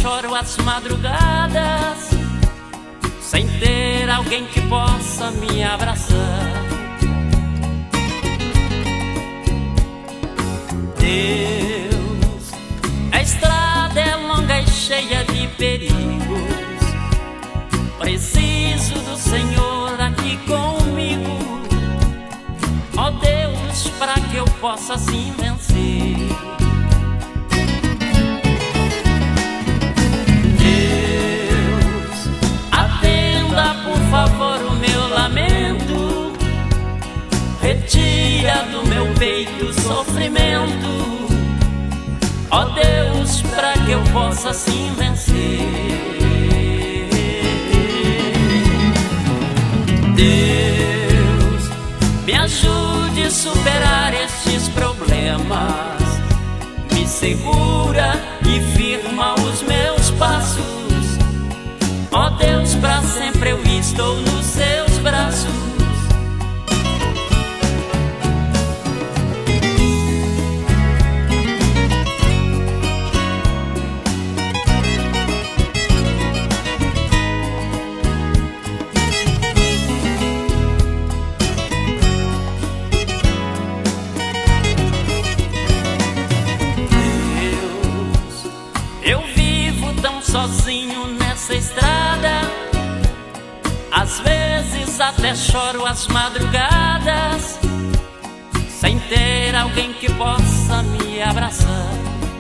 choro às madrugadas, sem ter alguém que possa me abraçar. Deus, a estrada é longa e cheia de perigos. Preciso do Senhor aqui comigo, ó Deus, para que eu possa assim vencer. Deus, atenda por favor o meu lamento, retira do meu peito o sofrimento, ó Deus, para que eu possa assim vencer. Deus, me ajude a superar estes problemas, me segura e firma os meus passos, ó Deus, para sempre eu estou nos seus braços. Eu vivo tão sozinho nessa estrada, às vezes até choro às madrugadas, sem ter alguém que possa me abraçar.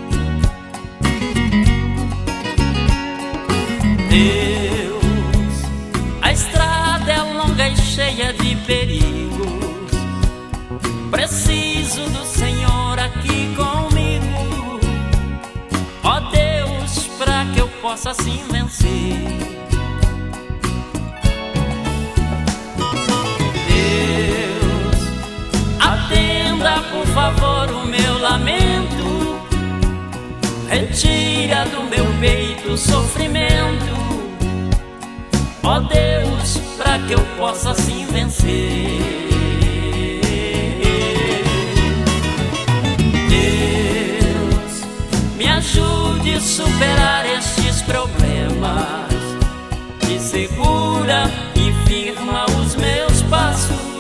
Deus, a estrada é longa e cheia de perigos. Preciso do Senhor aqui comigo, ó Deus, para que eu possa assim vencer. Deus, atenda por favor o meu lamento, retira do meu peito o sofrimento, ó Deus, para que eu possa assim vencer. Me ajude a superar estes problemas, me segura e firma os meus passos,